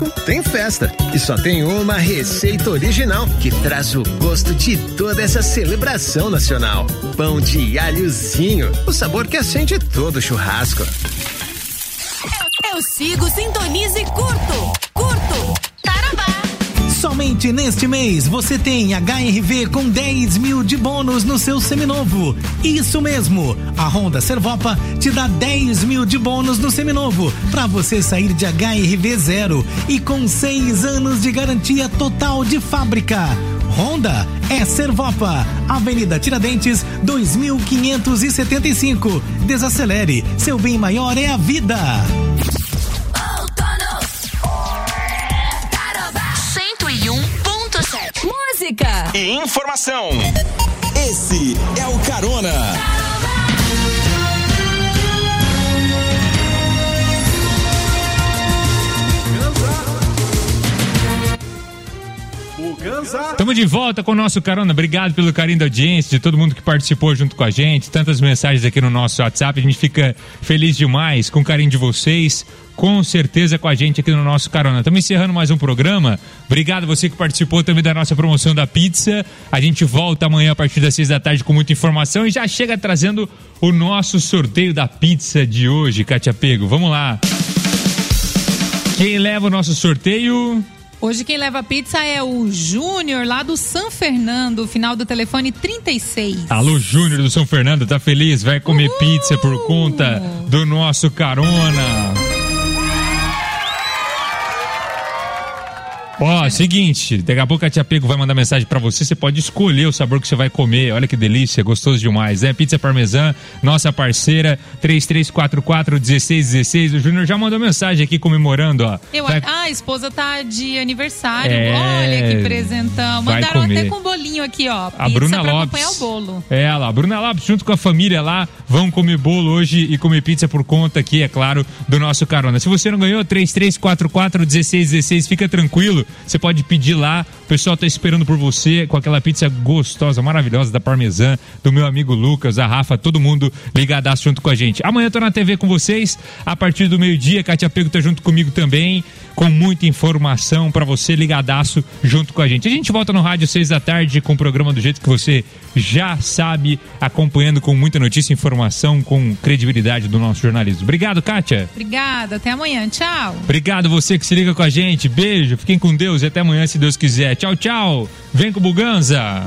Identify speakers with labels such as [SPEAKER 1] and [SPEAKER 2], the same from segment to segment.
[SPEAKER 1] Tem festa e só tem uma receita original que traz o gosto de toda essa celebração nacional. Pão de alhozinho, o sabor que acende todo churrasco.
[SPEAKER 2] Eu sigo, sintonize e curto. Tarobá.
[SPEAKER 3] Somente neste mês você tem HRV com 10 mil de bônus no seu seminovo. Isso mesmo, a Honda Servopa te dá 10 mil de bônus no seminovo para você sair de HRV 0 e com 6 anos de garantia total de fábrica. Honda é Servopa, Avenida Tiradentes 2575. Desacelere, seu bem maior é a vida.
[SPEAKER 2] Música
[SPEAKER 4] e informação. Esse é o Carona.
[SPEAKER 5] Estamos de volta com o nosso Carona. Obrigado pelo carinho da audiência, de todo mundo que participou junto com a gente. Tantas mensagens aqui no nosso WhatsApp. A gente fica feliz demais com o carinho de vocês. Com certeza com a gente aqui no nosso Carona. Estamos encerrando mais um programa. Obrigado você que participou também da nossa promoção da pizza. A gente volta amanhã a partir das 6 da tarde com muita informação e já chega trazendo o nosso sorteio da pizza de hoje, Kátia Pego. Vamos lá. Quem leva o nosso sorteio?
[SPEAKER 6] Hoje quem leva a pizza é o Júnior, lá do São Fernando, final do telefone 36.
[SPEAKER 5] Alô, Júnior do São Fernando, tá feliz? Vai comer pizza por conta do nosso Carona. Ó, seguinte, daqui a pouco a Tia Pego vai mandar mensagem pra você, você pode escolher o sabor que você vai comer, olha que delícia, gostoso demais, né? Pizza parmesã, nossa parceira, 3344-1616, o Júnior já mandou mensagem aqui comemorando, ó.
[SPEAKER 6] A esposa tá de aniversário, olha que presentão, mandaram até com um bolinho aqui, ó, pizza
[SPEAKER 5] a Bruna
[SPEAKER 6] pra
[SPEAKER 5] Lopes,
[SPEAKER 6] acompanhar o bolo.
[SPEAKER 5] Ela, a Bruna Lopes, junto com a família lá, vão comer bolo hoje e comer pizza por conta aqui, é claro, do nosso Carona. Se você não ganhou, 3344-1616, fica tranquilo. Você pode pedir lá, o pessoal tá esperando por você com aquela pizza gostosa, maravilhosa da parmesã, do meu amigo Lucas, a Rafa, todo mundo ligadaço junto com a gente. Amanhã eu tô na TV com vocês, a partir do meio-dia, Kátia Pego tá junto comigo também, com muita informação pra você, ligadaço junto com a gente. A gente volta no rádio 6 da tarde com o programa do jeito que você já sabe, acompanhando com muita notícia e informação, com credibilidade do nosso jornalismo. Obrigado, Kátia.
[SPEAKER 6] Obrigada, até amanhã, tchau.
[SPEAKER 5] Obrigado você que se liga com a gente, beijo, fiquem com Deus e até amanhã se Deus quiser. Tchau, tchau. Vem com o Buganza.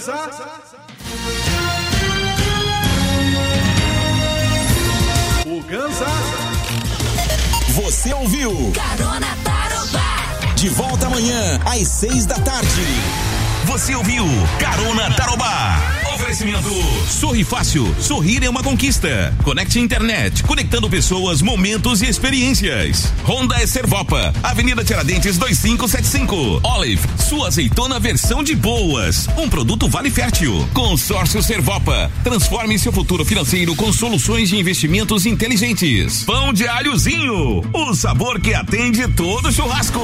[SPEAKER 4] Você ouviu
[SPEAKER 2] Carona Tarobá.
[SPEAKER 4] De volta amanhã às 6 da tarde. Você ouviu Carona Tarobá. Oferecimento Sorri Fácil, sorrir é uma conquista. Conecte Internet, conectando pessoas, momentos e experiências. Honda é Servopa, Avenida Tiradentes 2575. Olive, sua azeitona versão de boas. Um produto Vale Fértil. Consórcio Servopa, transforme seu futuro financeiro com soluções de investimentos inteligentes. Pão de alhozinho, o sabor que atende todo churrasco.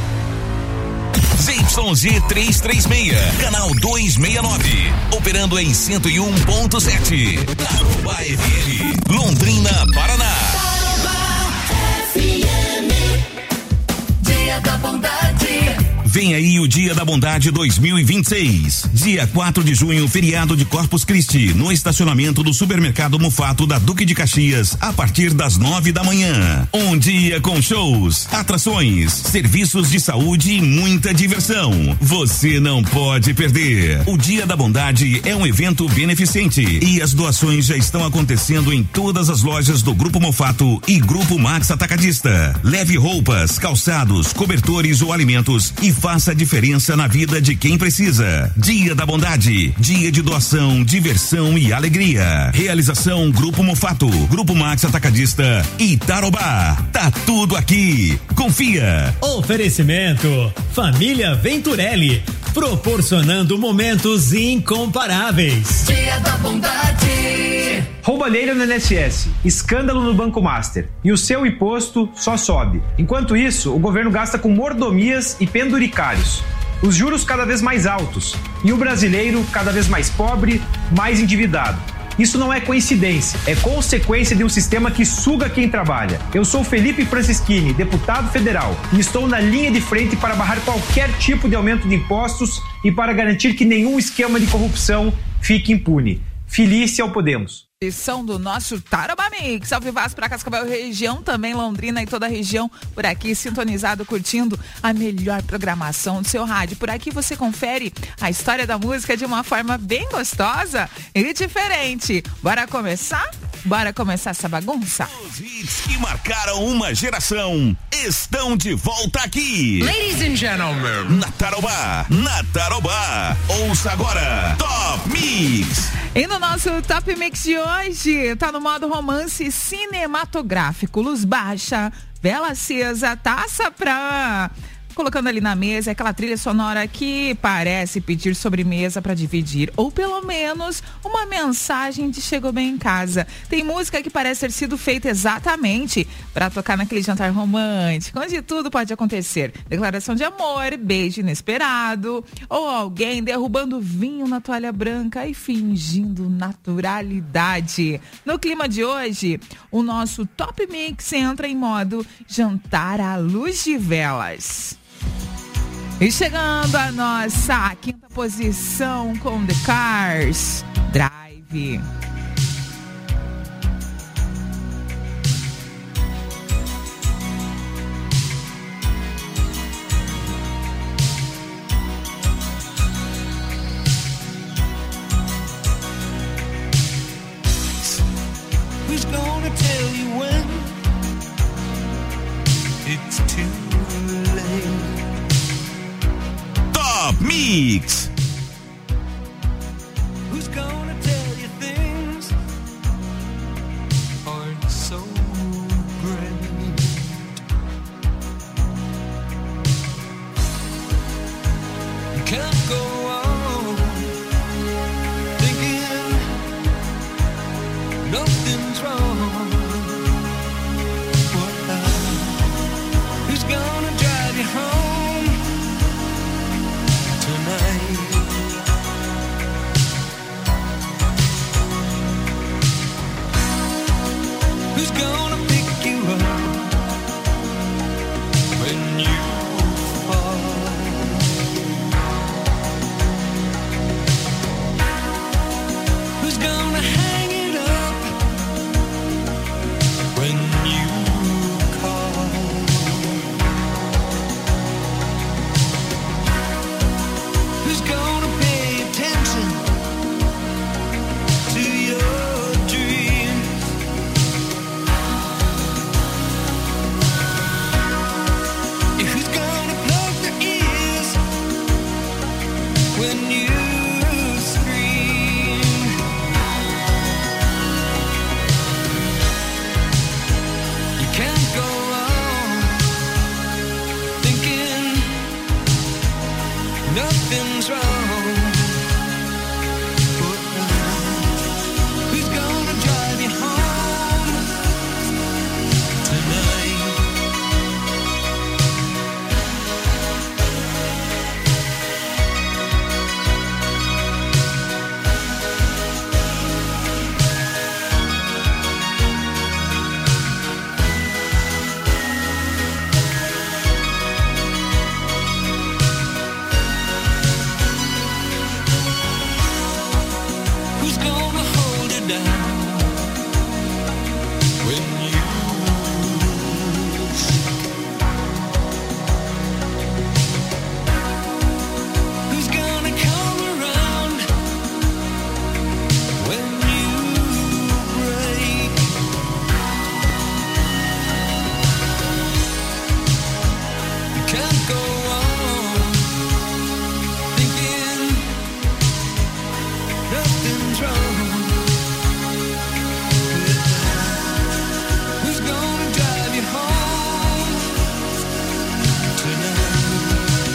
[SPEAKER 4] ZYG 336, canal 269, operando em 101.7. Tarobá FM, Londrina, Paraná.
[SPEAKER 2] Tarobá FM, Dia da Bondade.
[SPEAKER 4] Vem aí o Dia da Bondade 2026. Dia 4 de junho, feriado de Corpus Christi, no estacionamento do Supermercado Mufato da Duque de Caxias, a partir das 9 da manhã. Um dia com shows, atrações, serviços de saúde e muita diversão. Você não pode perder. O Dia da Bondade é um evento beneficente e as doações já estão acontecendo em todas as lojas do Grupo Mufato e Grupo Max Atacadista. Leve roupas, calçados, cobertores ou alimentos e faça a diferença na vida de quem precisa. Dia da Bondade, dia de doação, diversão e alegria. Realização Grupo Mufato, Grupo Max Atacadista e Tarobá. Tá tudo aqui. Confia.
[SPEAKER 7] Oferecimento Família Venturelli, proporcionando momentos incomparáveis.
[SPEAKER 2] Dia da Bondade.
[SPEAKER 8] Roubalheira no INSS, escândalo no Banco Master e o seu imposto só sobe. Enquanto isso, o governo gasta com mordomias e penduricários. Os juros cada vez mais altos e o brasileiro cada vez mais pobre, mais endividado. Isso não é coincidência, é consequência de um sistema que suga quem trabalha. Eu sou Felipe Francischini, deputado federal, e estou na linha de frente para barrar qualquer tipo de aumento de impostos e para garantir que nenhum esquema de corrupção fique impune. Felícia ao Podemos.
[SPEAKER 9] Edição do nosso Tarobá Mix, ao vivaço para Cascavel região, também Londrina e toda a região, por aqui sintonizado, curtindo a melhor programação do seu rádio. Por aqui você confere a história da música de uma forma bem gostosa e diferente. Bora começar? Bora começar essa bagunça?
[SPEAKER 4] Os hits que marcaram uma geração estão de volta aqui.
[SPEAKER 2] Ladies and gentlemen,
[SPEAKER 4] Na Tarobá. Ouça agora Top Mix.
[SPEAKER 9] E no nosso Top Mix de hoje, tá no modo romance cinematográfico. Luz baixa, vela acesa, taça pra... colocando ali na mesa aquela trilha sonora que parece pedir sobremesa para dividir, ou pelo menos uma mensagem de chegou bem em casa. Tem música que parece ter sido feita exatamente para tocar naquele jantar romântico, onde tudo pode acontecer. Declaração de amor, beijo inesperado, ou alguém derrubando vinho na toalha branca e fingindo naturalidade. No clima de hoje, o nosso Top Mix entra em modo jantar à luz de velas. E chegando a nossa quinta posição com The Cars, Drive.
[SPEAKER 2] who's gonna tell you when it's too late?
[SPEAKER 4] Top Mix.
[SPEAKER 2] Who's gonna tell you things aren't so great? You can't go on thinking nothing's wrong. Who's gonna drive you home tonight? Who's gonna pick you up when you fall? Who's gonna hang it up when you call? Who's gonna pay attention to your dreams? Who's gonna plug their ears when you scream? You can't go on thinking nothing's wrong. Who's gonna drive you home tonight? Who's gonna hold it down when you shake? Who's gonna come around when you break? You can't go on thinking nothing's wrong. Who's gonna drive you home tonight?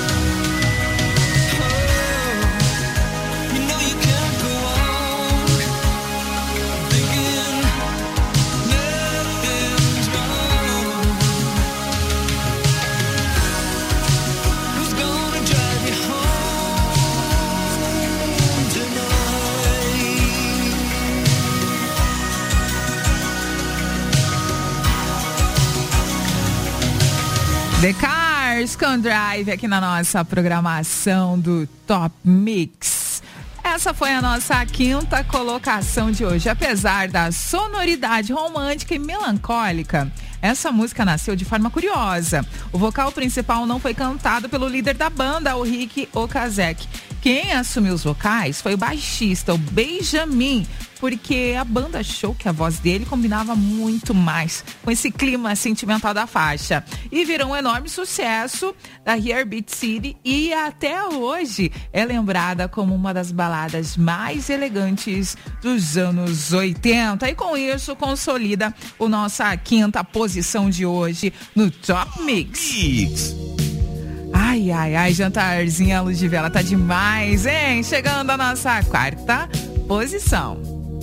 [SPEAKER 2] Oh, you know you can't go on thinking nothing's wrong.
[SPEAKER 9] The Cars com Drive aqui na nossa programação do Top Mix. Essa foi a nossa quinta colocação de hoje. Apesar da sonoridade romântica e melancólica, essa música nasceu de forma curiosa. O vocal principal não foi cantado pelo líder da banda, o Rick Okazek. Quem assumiu os vocais foi o baixista, o Benjamin, porque a banda achou que a voz dele combinava muito mais com esse clima sentimental da faixa. E virou um enorme sucesso da Heartbeat City e até hoje é lembrada como uma das baladas mais elegantes dos anos 80. E com isso consolida a nossa quinta posição de hoje no Top Mix. Ai, ai, ai, jantarzinho à luz de vela tá demais, hein? Chegando a nossa quarta posição.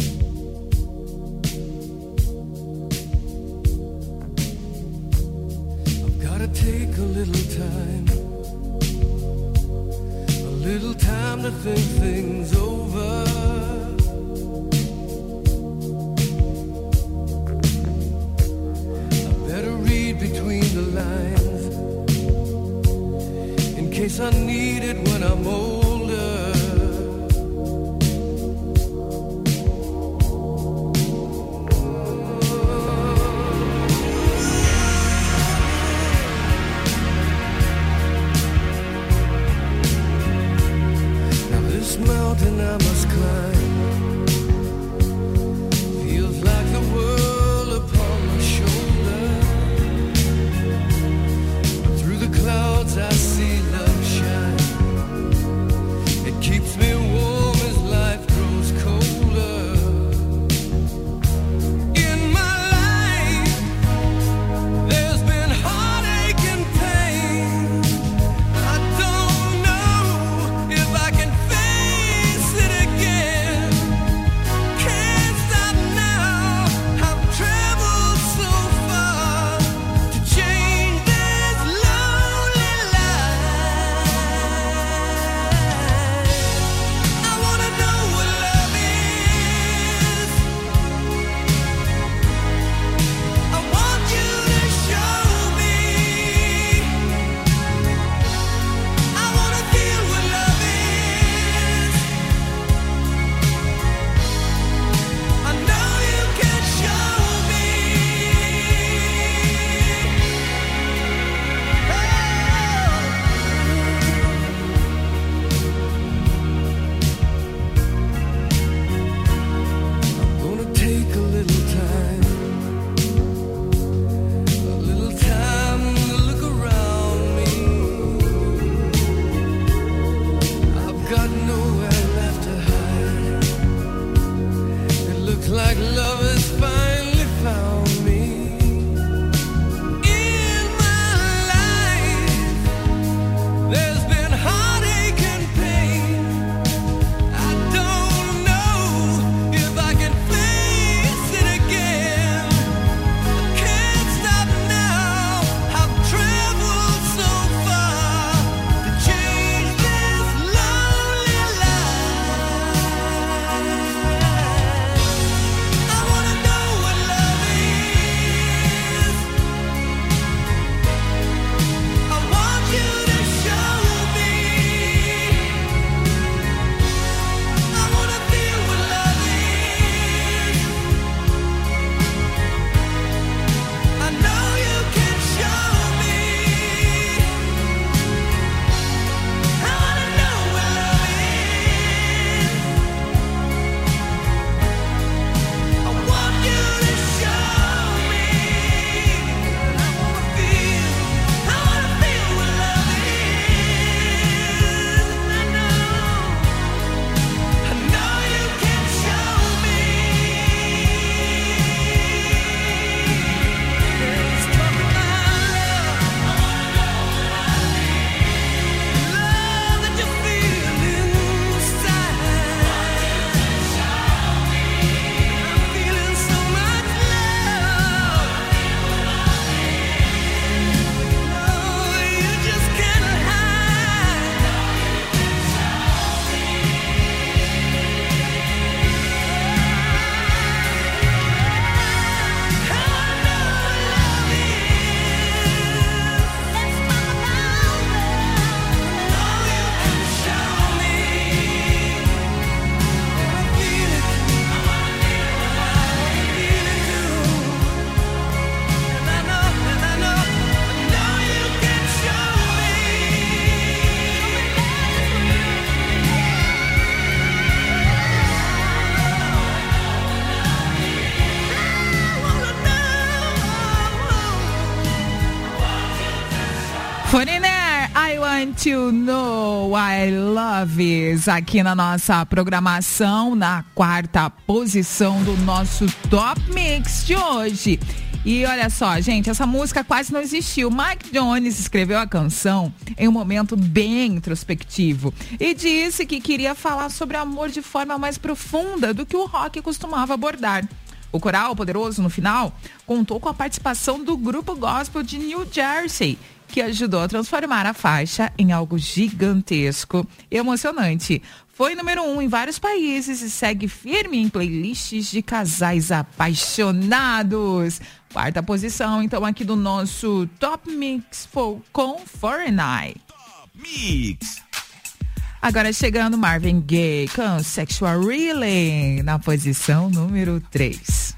[SPEAKER 2] Take a little time to think things over. I better read between the lines in case I need it when I'm older. Mountain I must climb feels like the world upon my shoulder. Through the clouds I see love shine. It keeps me warm as life grows colder. In my life there's been heartache and pain. I don't know if I can face it again.
[SPEAKER 9] I Want to Know I Love Is, aqui na nossa programação, na 4ª posição do nosso Top Mix de hoje. E olha só, gente, essa música quase não existiu. Mike Jones escreveu a canção em um momento bem introspectivo e disse que queria falar sobre amor de forma mais profunda do que o rock costumava abordar. O coral poderoso, no final, contou com a participação do grupo gospel de New Jersey, que ajudou a transformar a faixa em algo gigantesco e emocionante. Foi número 1 em vários países e segue firme em playlists de casais apaixonados. 4ª posição, então, aqui do nosso Top Mix com Foreign Eye.
[SPEAKER 4] Top Mix.
[SPEAKER 9] Agora chegando Marvin Gaye com Sexual Healing na posição número 3.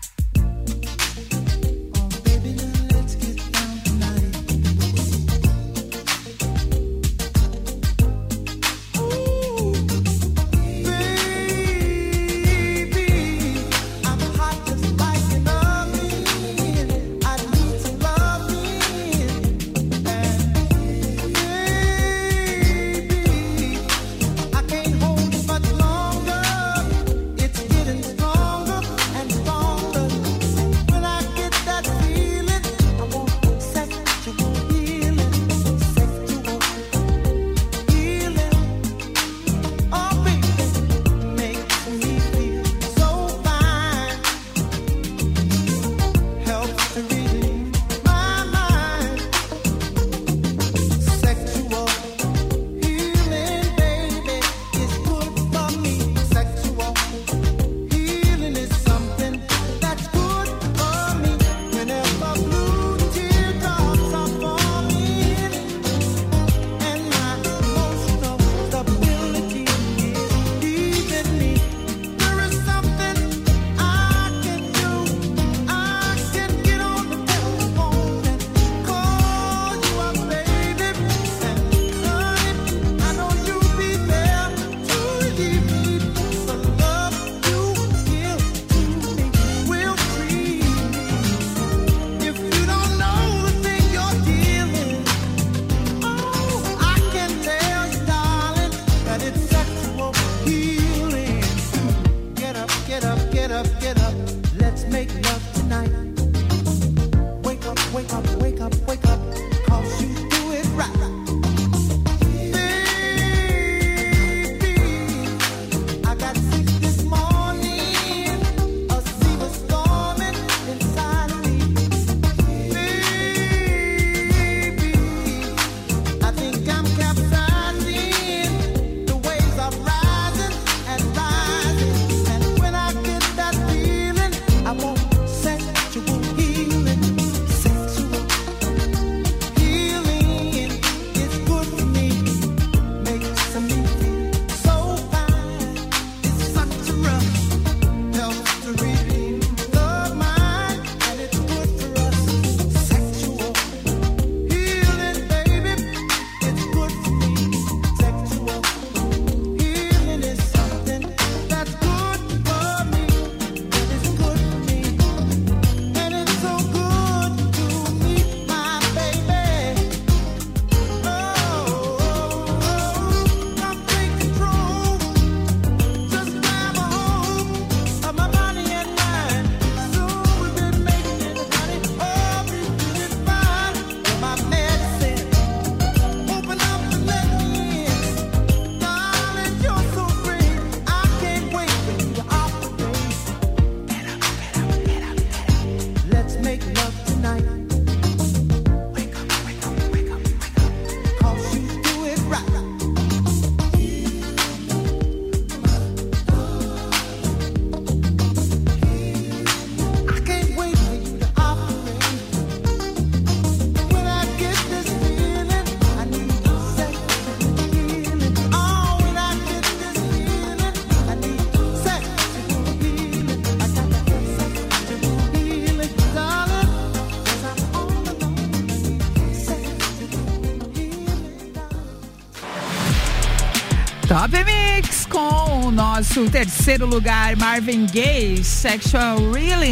[SPEAKER 9] Top Mix com o nosso terceiro lugar, Marvin Gaye, Sexual Healing.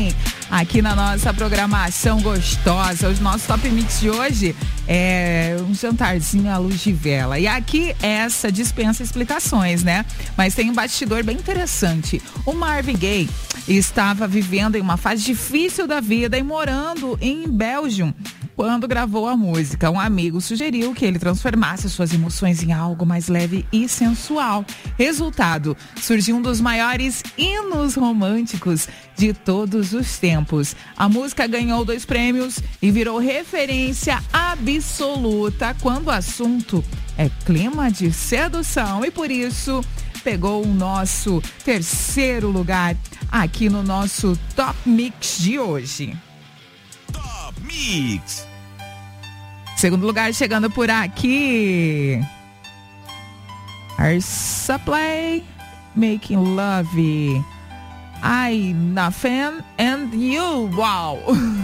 [SPEAKER 9] aqui na nossa programação gostosa. O nosso Top Mix de hoje é um jantarzinho à luz de vela. E aqui essa dispensa explicações, né? Mas tem um bastidor bem interessante. O Marvin Gaye estava vivendo em uma fase difícil da vida e morando em Belgium quando gravou a música. Um amigo sugeriu que ele transformasse suas emoções em algo mais leve e sensual. Resultado, surgiu um dos maiores hinos românticos de todos os tempos. A música ganhou 2 prêmios e virou referência absoluta quando o assunto é clima de sedução. E por isso pegou o nosso 3º lugar aqui no nosso Top Mix de hoje.
[SPEAKER 4] Top Mix.
[SPEAKER 9] 2º lugar chegando por aqui. Air Supply, Making Love. I, Nothing and You. Wow.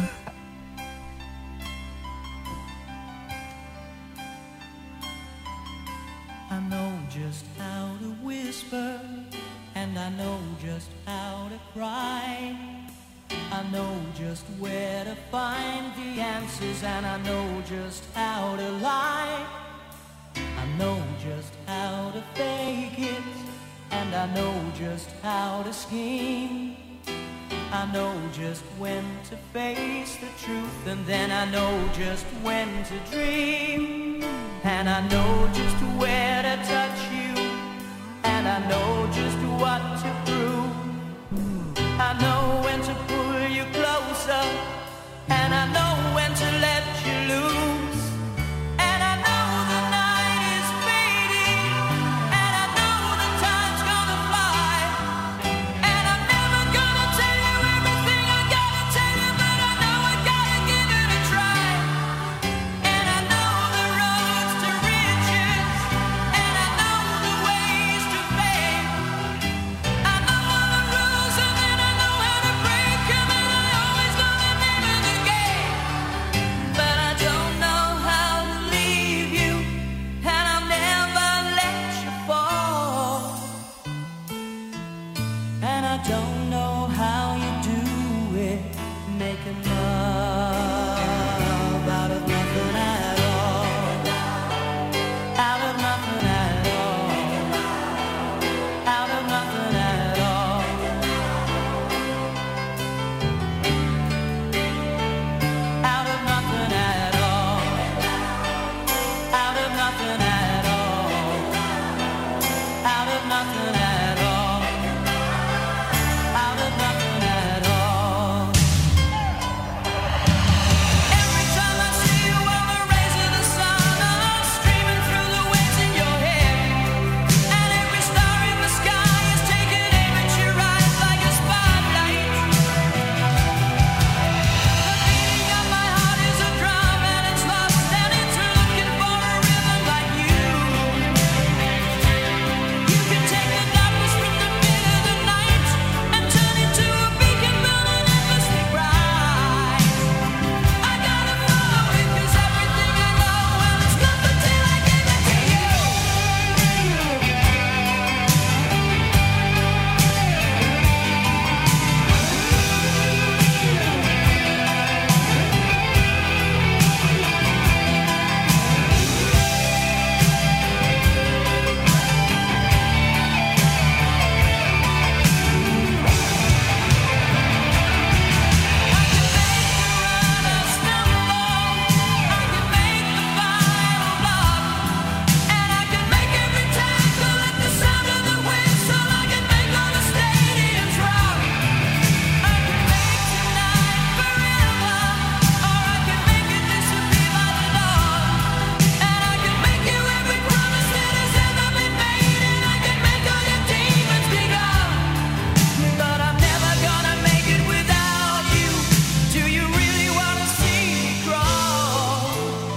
[SPEAKER 10] I know just how to whisper, and I know just how to cry. I know just where to find the answers, and I know just how to lie. I know just how to fake it, and I know just how to scheme. I know just when to face the truth, and then I know just when to dream. And I know just where to touch you, and I know just what to prove. I know when to pull you closer, and I know when to let you loose. And I know the night is fading, and I know the time's gonna fly. And I'm never gonna tell you everything I gotta tell you, but I know I gotta give it a try. And I know the roads to riches, and I know the ways to fame. I know all the rules, and then I know how to break them, and I always know the name of the game. But I don't know how to leave you, and I'll never let you fall. And I don't know how you do it, making love out of nothing at all. Out of nothing at all. Out of nothing at all. Out of nothing at all. Out of nothing at all. Out of nothing at all. Out of nothing at all. Every time I see you on the rays of the sun, I'm streaming through the waves in your hair. And every star in the sky is taking aim at your eyes like a spotlight. The beating of my heart is a drum, and it's lost, and it's looking for a rhythm like you. You can take the darkness from the pit of the night and turn it to a beacon burning endlessly bright. I gotta follow it, 'cause everything I know, well, it's nothing till I give it to you. But I'm never gonna make it without you. Do you really wanna see me crawl?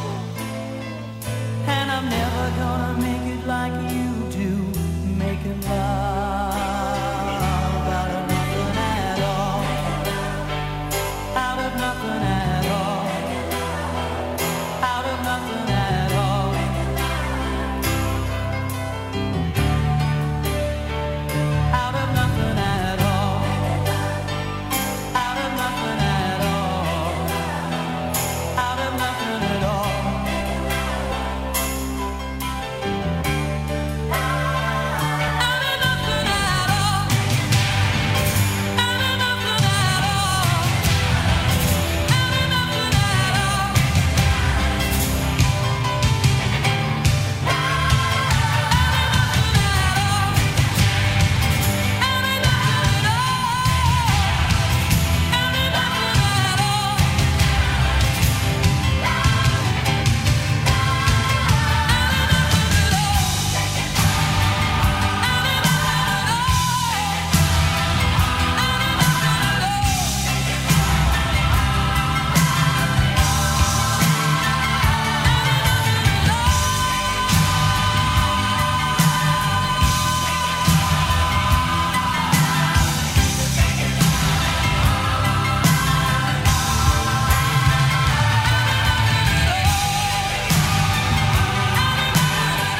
[SPEAKER 10] And I'm never gonna make it like you do, making love out of nothing at all. Out of nothing at all. Out of nothing at all. Out of nothing at all. Out of nothing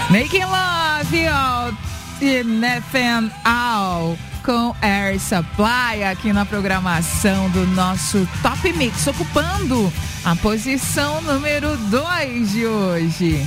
[SPEAKER 9] Making Love, Nathan All com Air Supply aqui na programação do nosso Top Mix, ocupando a posição número 2 de hoje.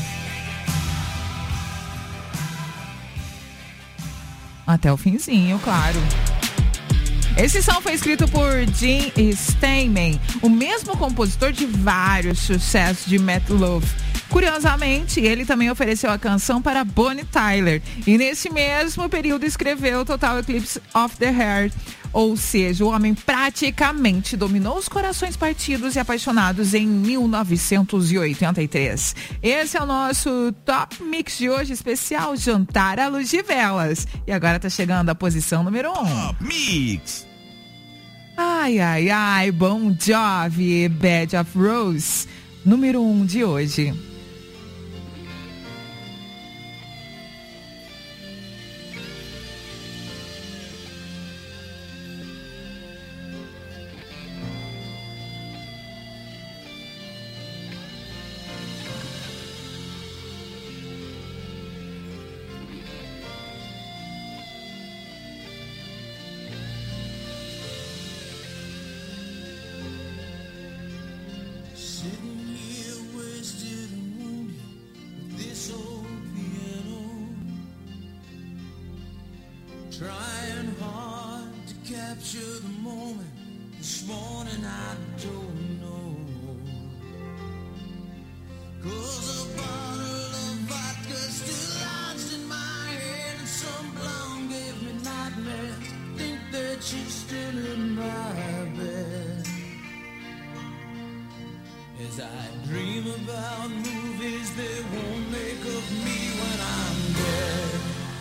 [SPEAKER 9] Até o finzinho, claro. Esse som foi escrito por Jim Steinman, o mesmo compositor de vários sucessos de Meat Loaf. Curiosamente, ele também ofereceu a canção para Bonnie Tyler e nesse mesmo período escreveu Total Eclipse of the Heart, ou seja, o homem praticamente dominou os corações partidos e apaixonados em 1983. Esse é o nosso Top Mix de hoje, especial Jantar à Luz de Velas. E agora tá chegando a posição número 1.
[SPEAKER 4] Top Mix.
[SPEAKER 9] Ai, ai, ai, Bon Jovi, Bed of Rose, número 1 de hoje.
[SPEAKER 2] Trying hard to capture the moment. This morning I don't know. 'Cause a bottle of vodka still lodged in my head, and some blonde gave me nightmares. Think that she's still in my bed. As I dream about movies they won't make of me when I'm dead.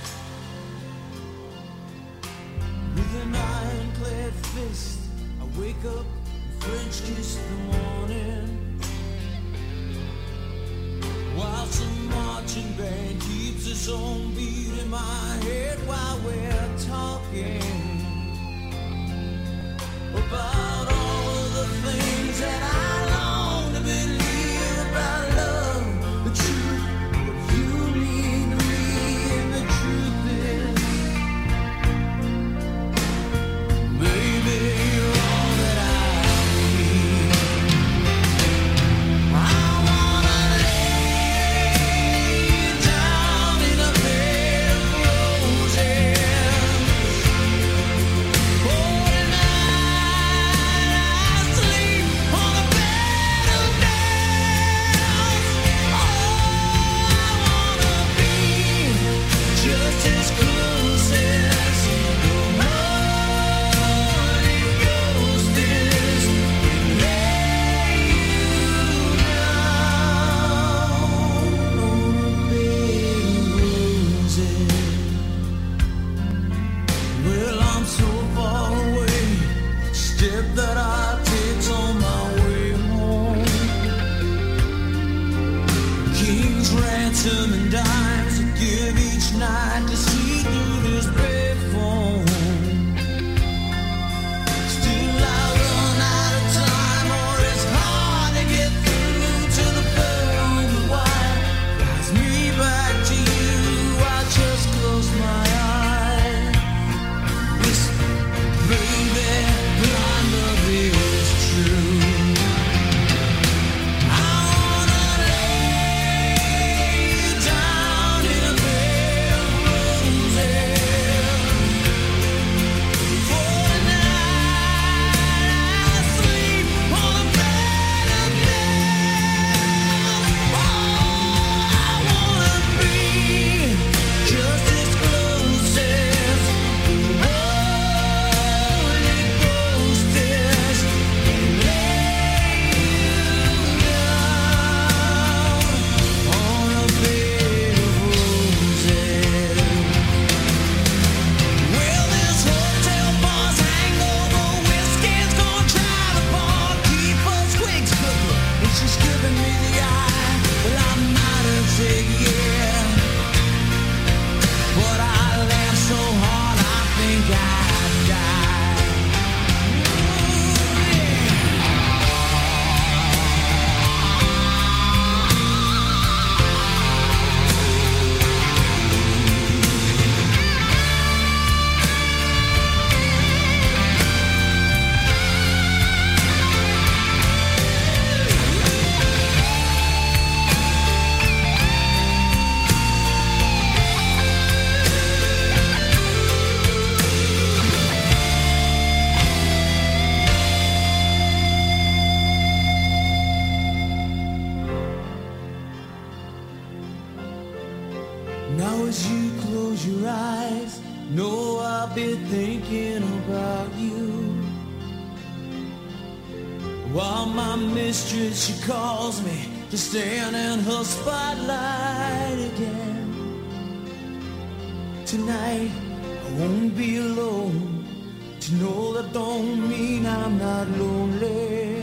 [SPEAKER 2] With an ironclad fist, I wake up and French kiss the morning, while some marching band keeps its own beat in my head while we're talking about all of the things that I long to believe about love, the truth, what you mean to me, and the truth is, baby, you're all that I need. I wanna lay down in a bed of roses. Oh, tonight Now as you close your eyes, know I'll be thinking about you. While my mistress, she calls me to stand in her spotlight again. Tonight I won't be alone. To know that don't mean I'm not lonely.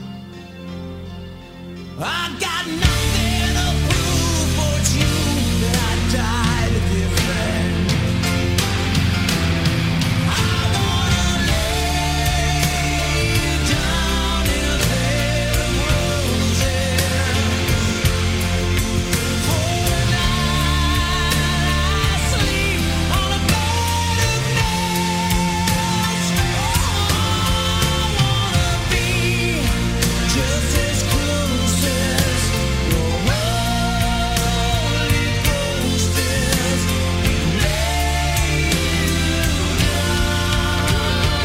[SPEAKER 2] I got nothing to prove but you that I died a different. I wanna lay down in a bed of roses. For the night I sleep on a bed of nails. Oh, I wanna be just as close as your Holy Ghost is. Lay you down.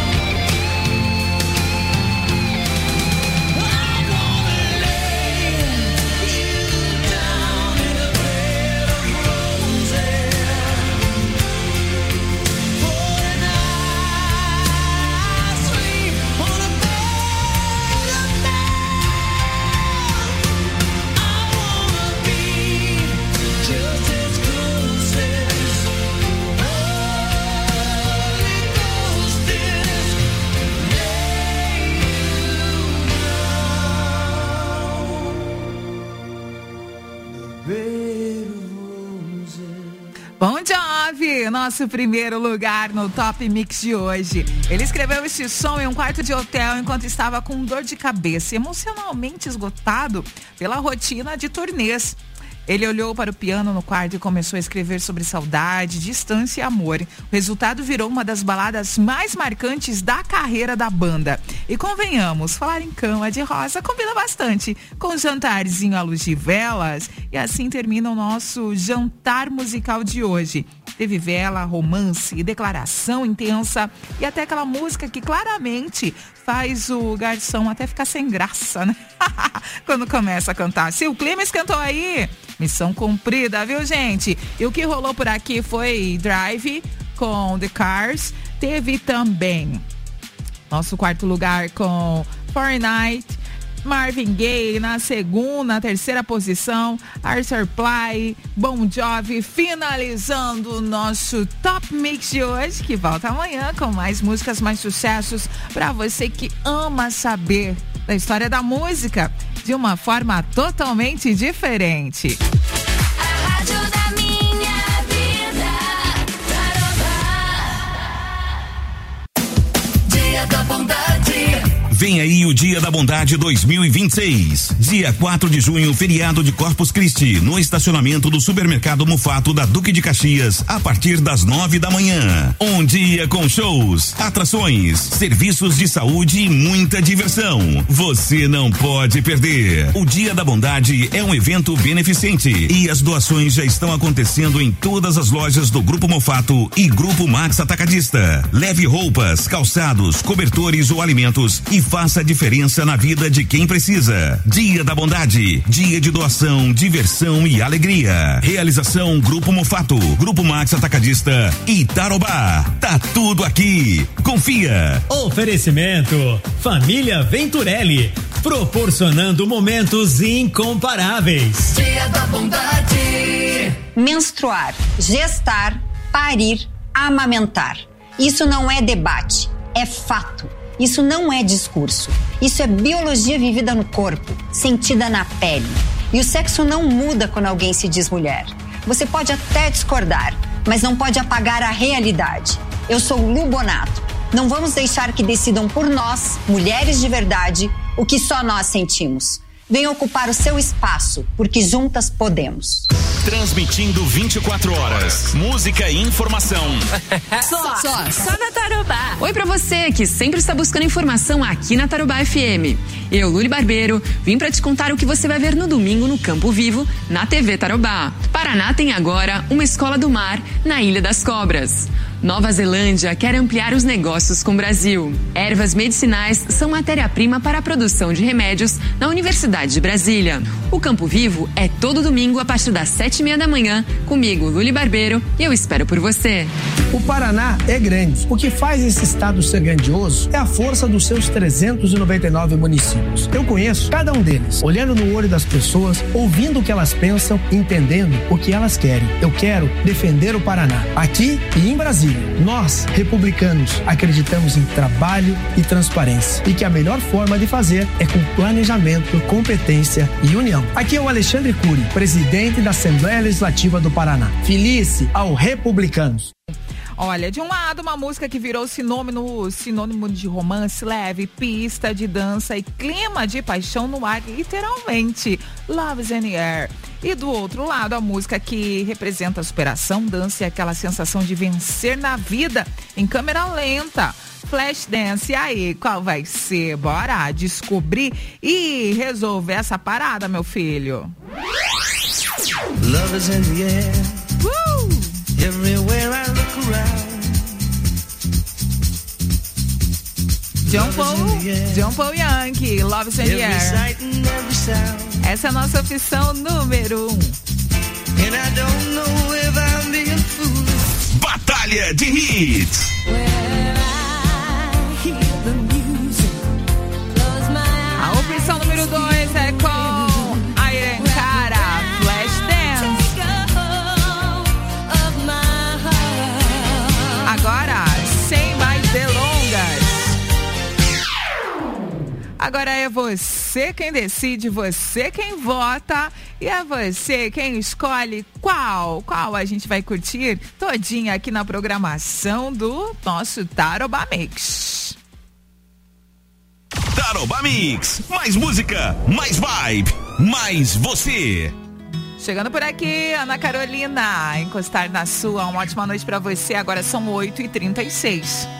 [SPEAKER 2] I wanna lay you down in a bed of roses. For the night I sleep on a bed of nails. I wanna be just as close as Holy Ghost is. Lay you down. Bed of roses.
[SPEAKER 9] Bon Jovi, nosso primeiro lugar no Top Mix de hoje. Ele escreveu este som em um quarto de hotel enquanto estava com dor de cabeça, emocionalmente esgotado pela rotina de turnês. Ele olhou para o piano no quarto e começou a escrever sobre saudade, distância e amor. O resultado virou uma das baladas mais marcantes da carreira da banda. E convenhamos, falar em cama de rosa combina bastante com o jantarzinho à luz de velas. E assim termina o nosso jantar musical de hoje. Teve vela, romance e declaração intensa e até aquela música que claramente faz o garçom até ficar sem graça, né? Quando começa a cantar. Se o Clemens cantou aí, missão cumprida, viu, gente? E o que rolou por aqui foi Drive com The Cars. Teve também nosso quarto lugar com Fortnite, Marvin Gaye na terceira posição, Arthur Supply, Bon Jovi, finalizando o nosso Top Mix de hoje, que volta amanhã com mais músicas, mais sucessos para você que ama saber da história da música de uma forma totalmente diferente.
[SPEAKER 11] A rádio da minha vida, Tarobá. Dia da Bondade.
[SPEAKER 4] Vem aí o Dia da Bondade 2026. Dia 4 de junho, feriado de Corpus Christi, no estacionamento do Supermercado Mufato da Duque de Caxias, a partir das 9 da manhã. Um dia com shows, atrações, serviços de saúde e muita diversão. Você não pode perder. O Dia da Bondade é um evento beneficente e as doações já estão acontecendo em todas as lojas do Grupo Mufato e Grupo Max Atacadista. Leve roupas, calçados, cobertores ou alimentos e faça a diferença na vida de quem precisa. Dia da Bondade, dia de doação, diversão e alegria. Realização Grupo Mufato, Grupo Max Atacadista e Tarobá. Tá tudo aqui. Confia.
[SPEAKER 7] Oferecimento Família Venturelli, proporcionando momentos incomparáveis.
[SPEAKER 11] Dia da Bondade.
[SPEAKER 12] Menstruar, gestar, parir, amamentar. Isso não é debate, é fato. Isso não é discurso. Isso é biologia vivida no corpo, sentida na pele. E o sexo não muda quando alguém se diz mulher. Você pode até discordar, mas não pode apagar a realidade. Eu sou Lu Bonato. Não vamos deixar que decidam por nós, mulheres de verdade, o que só nós sentimos. Venha ocupar o seu espaço, porque juntas podemos.
[SPEAKER 13] Transmitindo 24 horas. Música e informação.
[SPEAKER 14] Só na Tarobá. Oi pra você que sempre está buscando informação aqui na Tarobá FM. Eu, Luli Barbeiro, vim pra te contar o que você vai ver no domingo no Campo Vivo, na TV Tarobá. Paraná tem agora uma escola do mar na Ilha das Cobras. Nova Zelândia quer ampliar os negócios com o Brasil. Ervas medicinais são matéria-prima para a produção de remédios na Universidade de Brasília. O Campo Vivo é todo domingo a partir das 7:30 da manhã, comigo, Luli Barbeiro, e eu espero por você.
[SPEAKER 15] O Paraná é grande. O que faz esse estado ser grandioso é a força dos seus 399 municípios. Eu conheço cada um deles, olhando no olho das pessoas, ouvindo o que elas pensam, entendendo o que elas querem. Eu quero defender o Paraná, aqui e em Brasília. Nós, republicanos, acreditamos em trabalho e transparência e que a melhor forma de fazer é com planejamento, competência e união. Aqui é o Alexandre Cury, presidente da Assembleia Legislativa do Paraná. Felice ao Republicanos.
[SPEAKER 9] Olha, de um lado, uma música que virou sinônimo de romance leve, pista de dança e clima de paixão no ar, literalmente. Love's in the Air. E do outro lado, a música que representa a superação, dança e aquela sensação de vencer na vida em câmera lenta. Flashdance. E aí, qual vai ser? Bora descobrir e resolver essa parada, meu filho.
[SPEAKER 2] Love is in the air. Everywhere I look around.
[SPEAKER 9] John Paul Yankee, Love is in the Air. Essa é a nossa opção número 1.
[SPEAKER 2] And I don't know if I'm being foolish.
[SPEAKER 4] Batalha de Hits.
[SPEAKER 9] A opção número 2 é com Ayan Cara, Flashdance. Agora, sem mais delongas. Agora é você quem decide, você quem vota e é você quem escolhe qual a gente vai curtir todinha aqui na programação do nosso Tarobá Mix.
[SPEAKER 4] Tarobá Mix, mais música, mais vibe, mais você.
[SPEAKER 9] Chegando por aqui, Ana Carolina, encostar na sua, uma ótima noite pra você, agora são 8h36.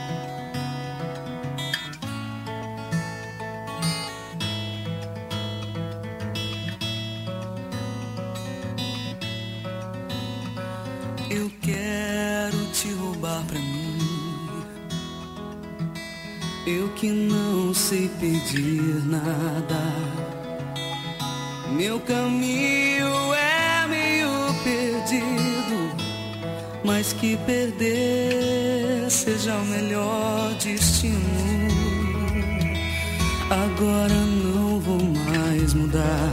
[SPEAKER 2] Eu quero te roubar pra mim. Eu que não sei pedir nada. Meu caminho é meio perdido, mas que perder seja o melhor destino. Agora não vou mais mudar.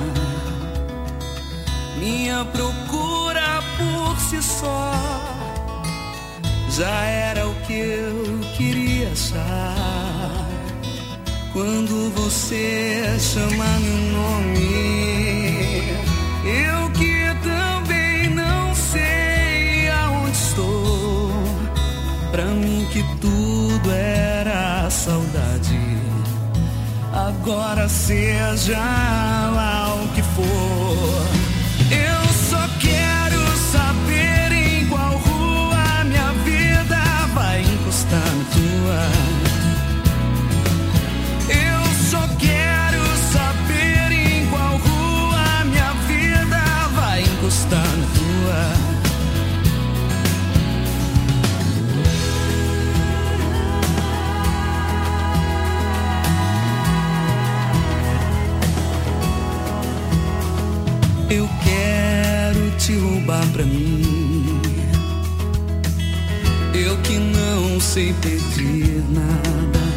[SPEAKER 2] Minha procura por si só já era o que eu queria achar. Quando você chama meu nome, eu que também não sei aonde estou. Pra mim que tudo era saudade, agora seja lá o que for. Eu só quero saber em qual rua minha vida vai encostar na tua. Eu só quero saber em qual rua minha vida vai encostar na tua. Eu quero te roubar pra mim. Eu que não sei pedir nada.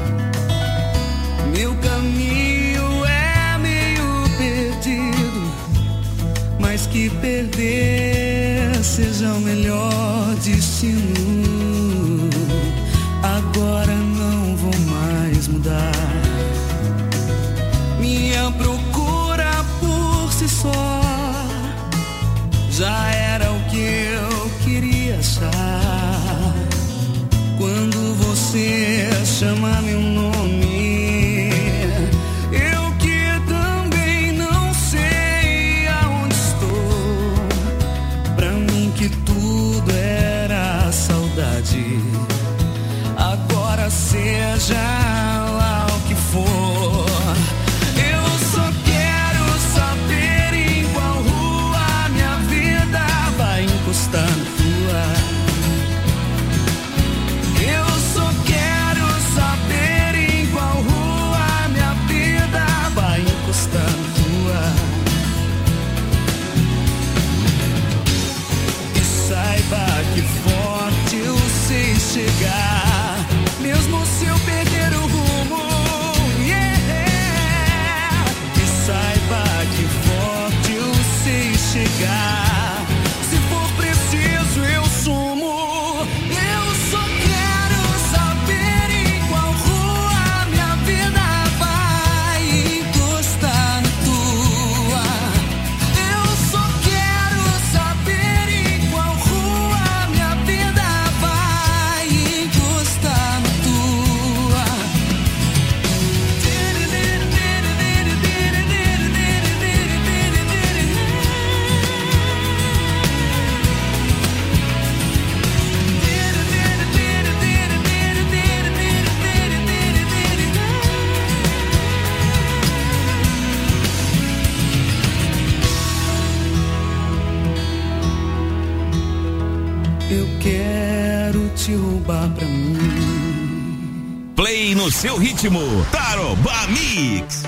[SPEAKER 2] Meu caminho é meio perdido, mas que perder seja o melhor destino. Agora não vou mais mudar. Minha procura por si só já era o que eu queria achar. Quando você chama meu nome, eu que também não sei aonde estou. Pra mim que tudo era saudade, agora seja lá o que for. Eu só quero saber em qual rua minha vida vai encostar na tua.
[SPEAKER 16] eu quero te roubar pra mim.
[SPEAKER 4] Play no seu ritmo, Tarobá Mix.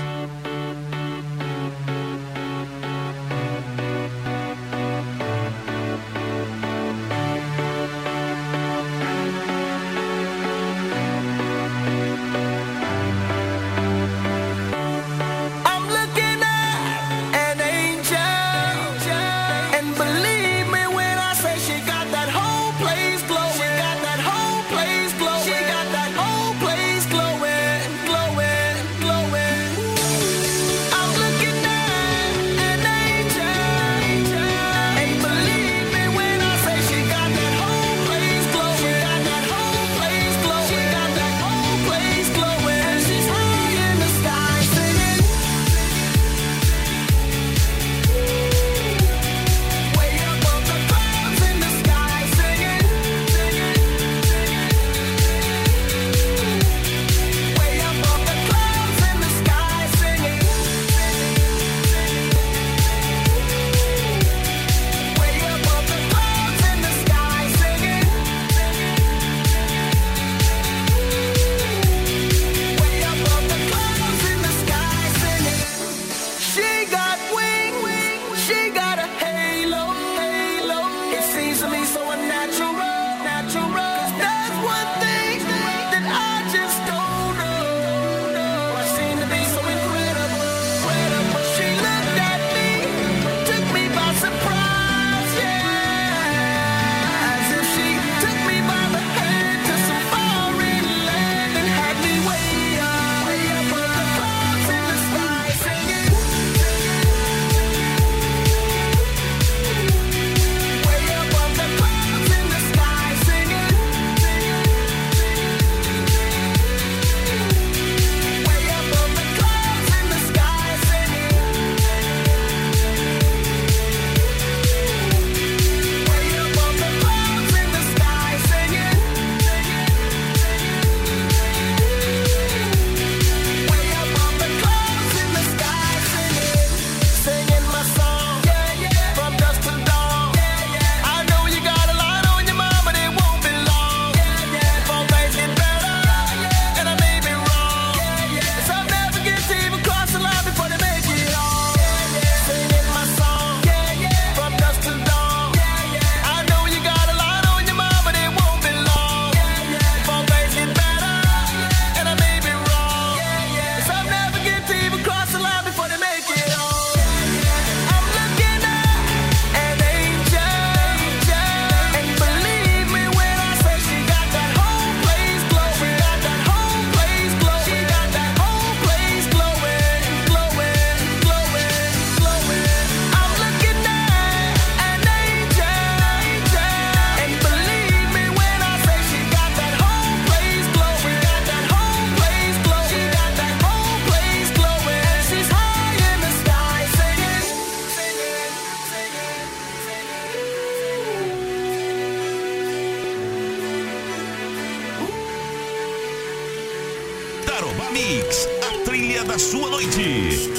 [SPEAKER 4] Tarobá Mix, a trilha da sua noite.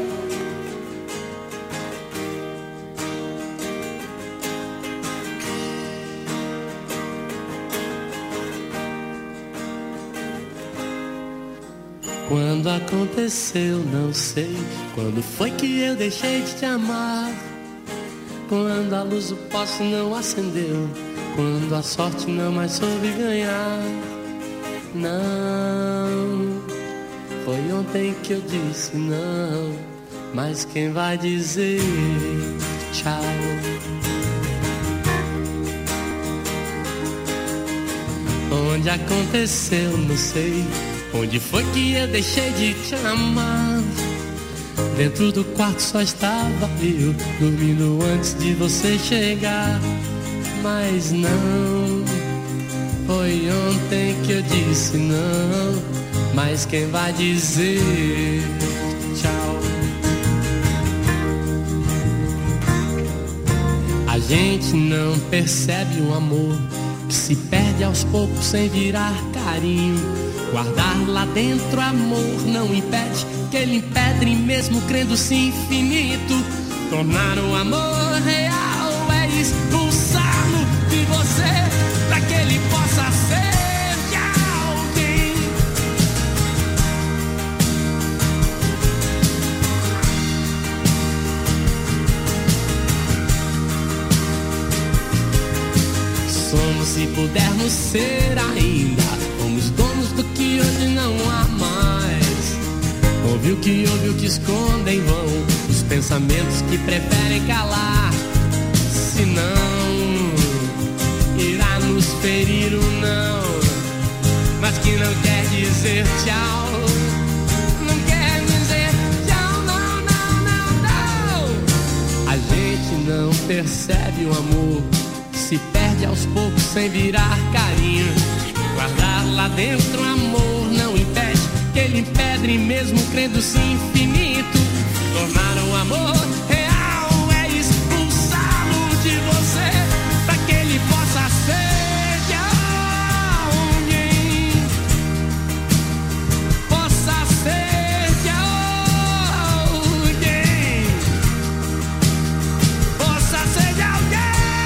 [SPEAKER 16] Quando aconteceu, não sei. Quando foi que eu deixei de te amar? Quando a luz do poste não acendeu, quando a sorte não mais soube ganhar. Não, foi ontem que eu disse não, mas quem vai dizer tchau? Onde aconteceu, não sei. Onde foi que eu deixei de te amar? Dentro do quarto só estava eu, dormindo antes de você chegar. Mas não, foi ontem que eu disse não, mas quem vai dizer tchau? A gente não percebe o amor que se perde aos poucos sem virar carinho. Guardar lá dentro amor não impede que ele empedre, mesmo crendo-se infinito. Tornar o amor real é expulsá-lo de você. se pudermos ser ainda, fomos donos do que hoje não há mais. Ouve o que escondem vão os pensamentos que preferem calar. Se não, irá nos ferir o não, mas que não quer dizer tchau. Não quer dizer tchau, não, não, não, não. A gente não percebe o amor, se perde aos poucos sem virar carinho. Guardar lá dentro amor não impede que ele empedre mesmo crendo-se infinito. Tornar o amor real é expulsá-lo de você, pra que ele possa ser de alguém. Possa ser de alguém. Possa ser de alguém.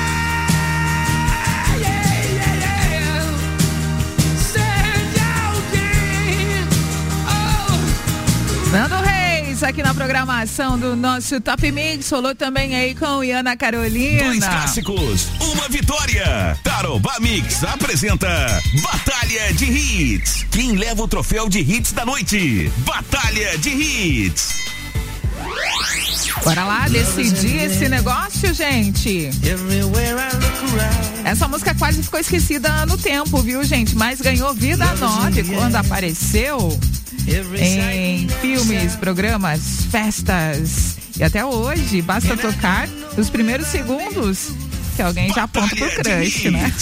[SPEAKER 9] Nando Reis, aqui na programação do nosso Top Mix, falou também aí com Ana Carolina.
[SPEAKER 4] 2 clássicos, uma vitória. Tarobá Mix apresenta Batalha de Hits. Quem leva o troféu de hits da noite? Batalha de Hits.
[SPEAKER 9] Bora lá decidir esse negócio, gente. Essa música quase ficou esquecida no tempo, viu, gente? Mas ganhou vida nova quando apareceu em filmes, programas, festas. E até hoje, basta tocar os primeiros segundos que alguém já aponta pro crush, né?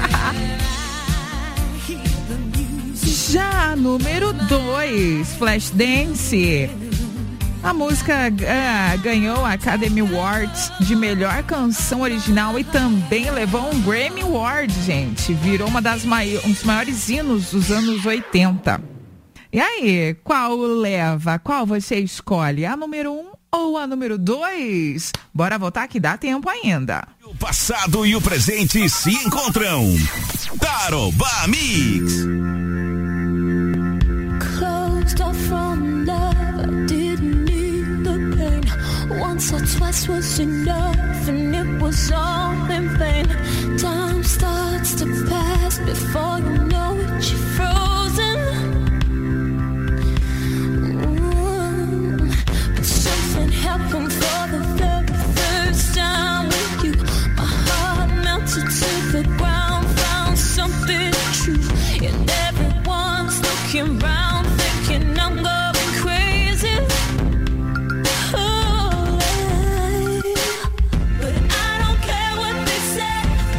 [SPEAKER 9] Já número 2, Flashdance. A música ganhou a Academy Awards de melhor canção original e também levou um Grammy Award, gente. Virou um dos maiores hinos dos anos 80. E aí, qual leva? Qual você escolhe? A número 1 ou a número 2? Bora votar que dá tempo ainda.
[SPEAKER 4] O passado e o presente se encontram. Tarobá Mix.
[SPEAKER 17] Closed off from love, I didn't need the pain. Once or twice was enough, and it was all in vain. Time starts to pass before you know it, you're frozen. But something happened for the very first time with you. My heart melted to the ground, found something true, and everyone's looking round, thinking I'm going crazy. Oh, but I don't care what they say.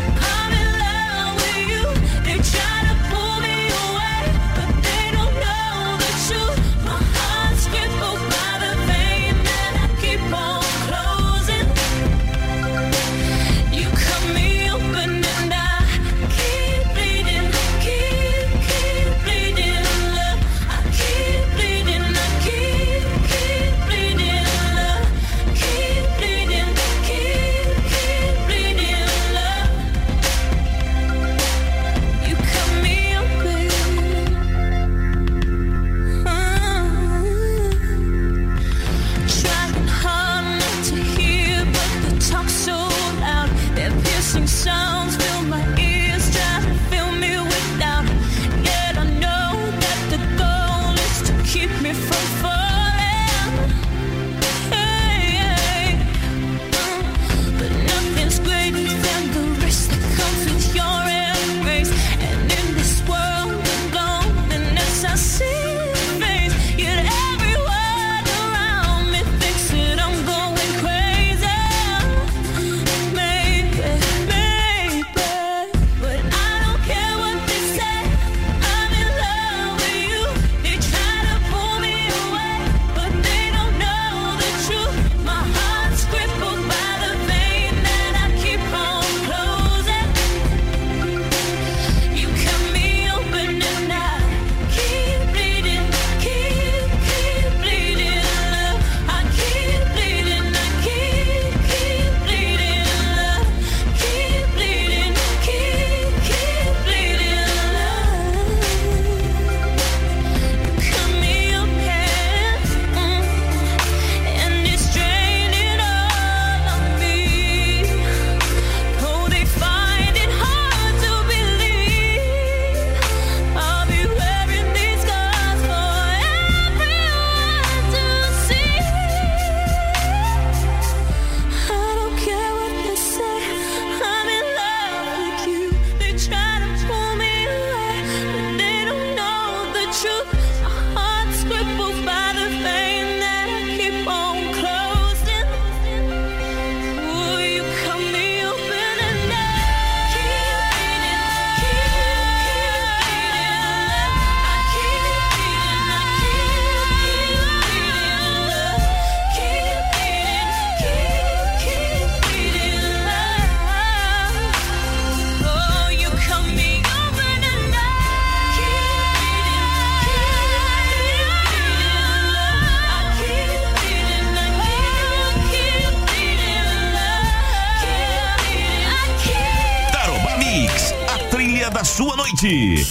[SPEAKER 4] sua noite.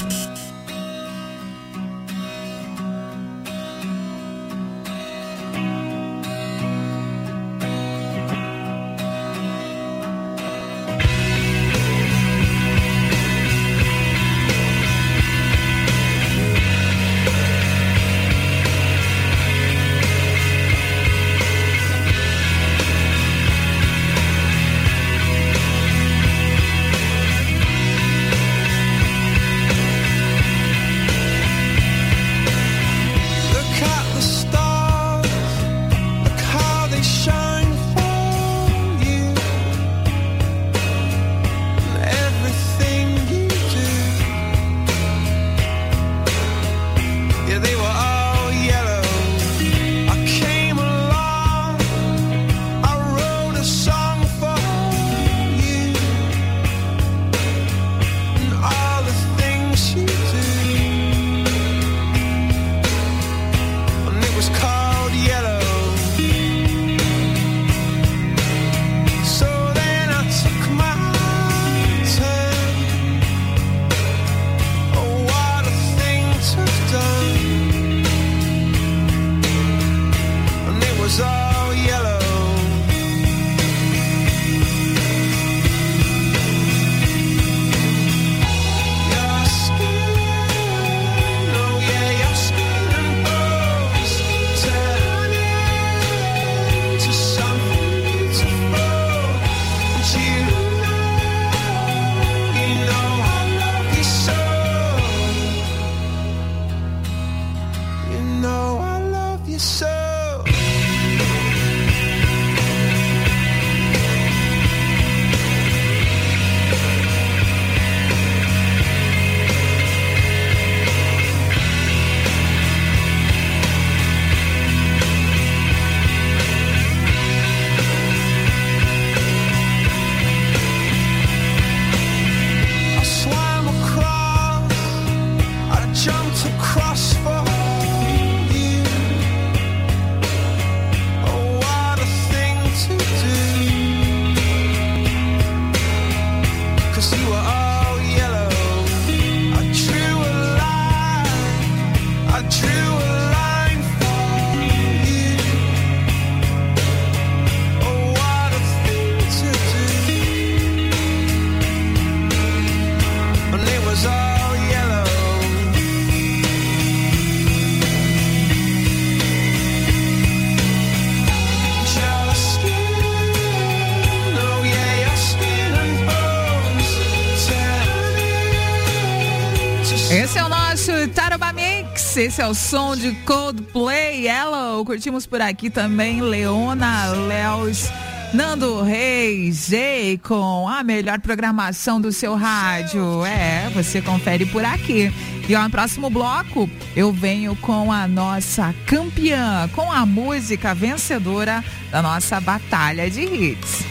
[SPEAKER 9] Esse é o nosso Tarobá Mix, esse é o som de Coldplay, Hello, curtimos por aqui também Leona, Léos, Nando Reis, Jay com a melhor programação do seu rádio, você confere por aqui. E ó, no próximo bloco eu venho com a nossa campeã, com a música vencedora da nossa batalha de hits.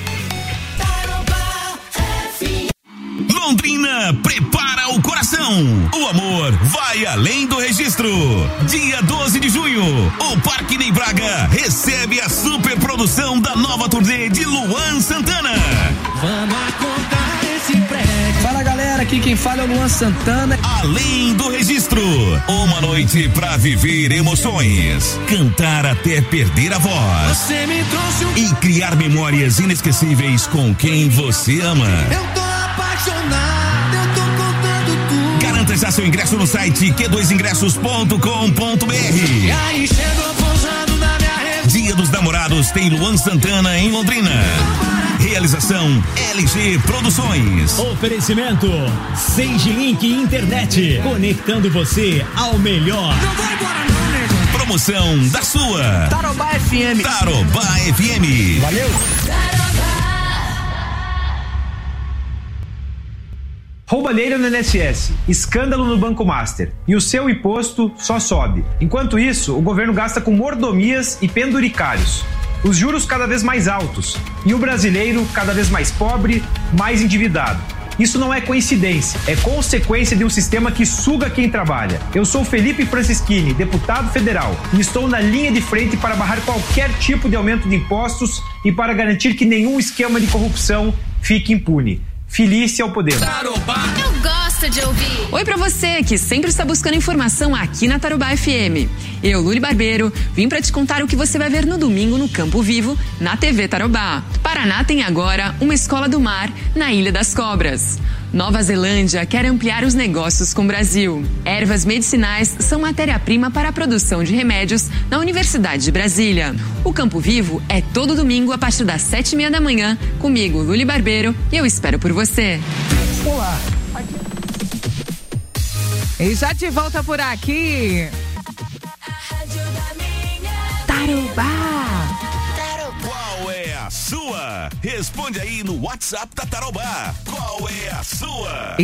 [SPEAKER 4] Londrina prepara o coração. O amor vai além do registro. Dia 12 de junho, o Parque Ney Braga recebe a super produção da nova turnê de Luan Santana.
[SPEAKER 2] Vamos acordar esse prédio.
[SPEAKER 18] Fala galera, aqui quem fala é o Luan Santana.
[SPEAKER 4] Além do registro, uma noite pra viver emoções, cantar até perder a voz.
[SPEAKER 2] Você me trouxe
[SPEAKER 4] e criar memórias inesquecíveis com quem você ama.
[SPEAKER 2] Eu tô apaixonado, eu tô contando tudo.
[SPEAKER 4] Garanta já seu ingresso no site q2ingressos.com.br.
[SPEAKER 2] E aí chegou pousando na minha rede.
[SPEAKER 4] Dia dos Namorados tem Luan Santana em Londrina. Realização LG Produções.
[SPEAKER 7] Oferecimento Sage Link Internet, conectando você ao melhor.
[SPEAKER 2] Não vai embora não, nego.
[SPEAKER 4] Promoção da sua
[SPEAKER 18] Tarobá FM.
[SPEAKER 4] Tarobá FM.
[SPEAKER 18] Valeu.
[SPEAKER 8] Roubalheira no INSS, escândalo no Banco Master e o seu imposto só sobe. Enquanto isso, o governo gasta com mordomias e penduricários. Os juros cada vez mais altos e o brasileiro cada vez mais pobre, mais endividado. Isso não é coincidência, é consequência de um sistema que suga quem trabalha. Eu sou Felipe Francischini, deputado federal, e estou na linha de frente para barrar qualquer tipo de aumento de impostos e para garantir que nenhum esquema de corrupção fique impune. Felícia ao poder.
[SPEAKER 11] Eu gosto de ouvir.
[SPEAKER 14] Oi pra você que sempre está buscando informação aqui na Tarobá FM. Eu, Luli Barbeiro, vim pra te contar o que você vai ver no domingo no Campo Vivo, na TV Tarobá. Paraná tem agora uma escola do mar na Ilha das Cobras. Nova Zelândia quer ampliar os negócios com o Brasil. Ervas medicinais são matéria-prima para a produção de remédios na Universidade de Brasília. O Campo Vivo é todo domingo a partir das 7:30 da manhã, comigo, Luli Barbeiro, e eu espero por você.
[SPEAKER 9] Olá. E já de volta por aqui. Tarobá.
[SPEAKER 4] Qual é a sua? Responde aí no WhatsApp da Tarobá. Qual é a sua?